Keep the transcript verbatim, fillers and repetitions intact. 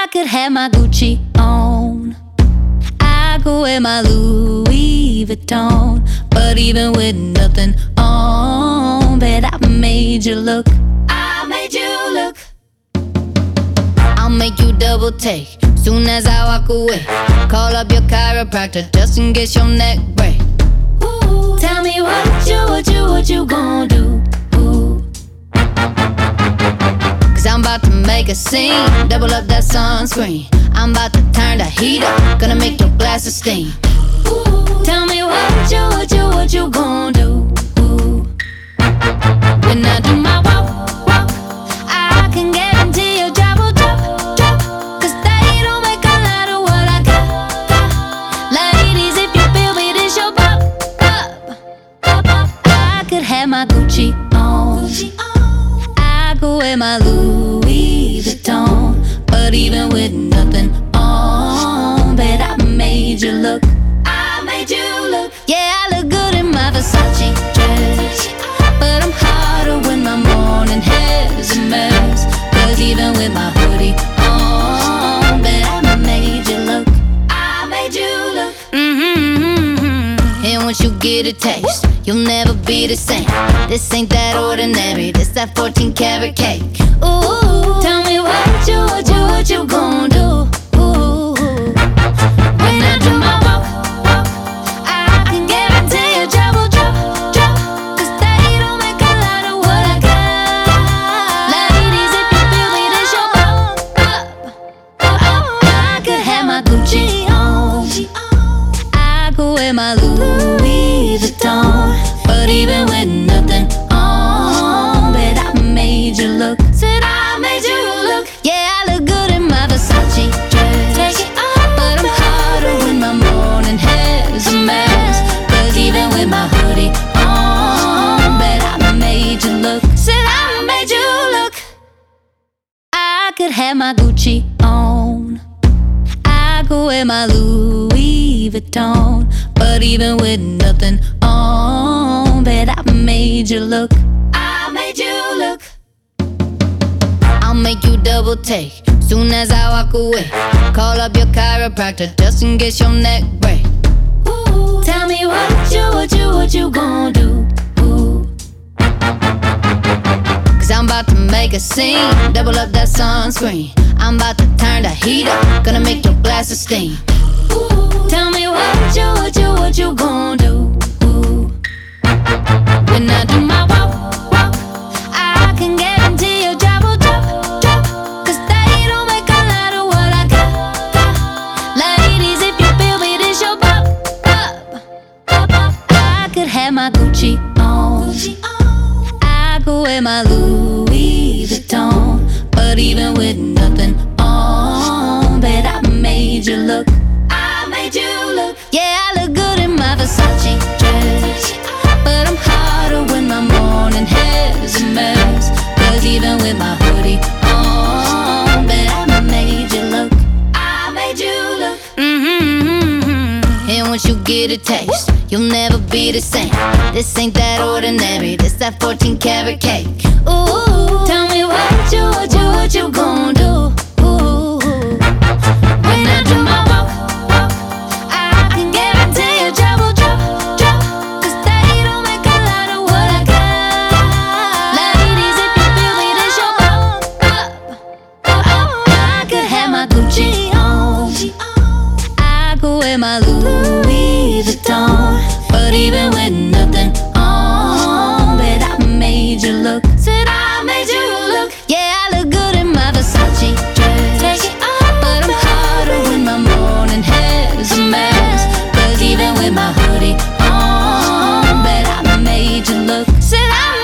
I could have my Gucci on, I could wear my Louis Vuitton, but even with nothing on, bet I made you look. I made you look. I'll make you double take soon as I walk away. Call up your chiropractor just in case your neck break. Ooh, tell me what you, what you, what you gon' do? Ooh. Cause I'm about to make a scene, double up that sunscreen. I'm about to turn the heat up, gonna make your glasses steam. Ooh, tell me what you, what you, what you gon' do? Ooh. When I do my walk, walk, I can guarantee your job will drop, drop. Cause they don't make a lot of what I got, got. Ladies, if you feel me, this your pop, pop, pop, pop. I could have my Gucci on, Gucci on. I could wear my Louis Vuitton, but even with nothing on, bet I made you look. I made you look. Yeah, I look good in my Versace dress, but I'm hotter when my morning hair's a mess. Cause even with my hoodie on, bet I made you look. I made you look. Mm-hmm. And once you get a taste, you'll never be the same. This ain't that ordinary, this that fourteen karat cake. Ooh, tell me what you, what you, what you gon' do? Ooh, when I do my walk, walk, I can guarantee your job will drop, drop. Cause they don't make a lot of what I got. Ladies, if you feel me, this your pop, pop, pop. I could have my Gucci on, I could wear my Louis Vuitton, but even with nothing on, bet I made you look. Said I made you look. Yeah, I look good in my Versace dress, take it off, but I'm hotter when my morning hair's a mess. Cause even with my hoodie on, bet I made you look. Said I made you look. I could have my Gucci on, I could wear my Louis Vuitton, but even with nothing on, bet I made you look. I made you look. I'll make you double take soon as I walk away. Call up your chiropractor just in case your neck break. Ooh, tell me what you, what you, what you gon' do? Ooh. Cause I'm about to make a scene, double up that sunscreen. I'm about to turn the heat up, gonna make your glasses steam. Ooh, tell me what you, what you, what you gon' do? Ooh. When I do my walk, walk, I can guarantee your job will drop, drop. Cause they don't make a lot of what I got, got. Ladies, if you feel me, this your pop, pop, pop, pop. I could have my Gucci on, Gucci on. I could wear my Louis Vuitton, but even with nothing on, bet I made you look. I made you look. Yeah, I look good in my Versace dress, but I'm hotter when my morning hair's a mess. Cause even with my hoodie on, bet I made you look. I made you look. Mm-hmm. And once you get a taste, you'll never be the same. This ain't that ordinary, this that fourteen karat cake. Ooh, tell me what you, what you, what you gon' do? Ooh, when I do my walk, walk, I can guarantee your job will drop, drop. Cause they don't make a lot of what I got. Ladies, if you feel me, this your pop, pop, pop. I could have my Gucci on, I could wear my Louis Vuitton, but even with nothing on, bet I made you look. Said I made you look. Yeah, I look good in my Versace dress, take it off, but I'm hotter when my morning hair's a mess. Cause even with my hoodie on, bet I made you look. Said I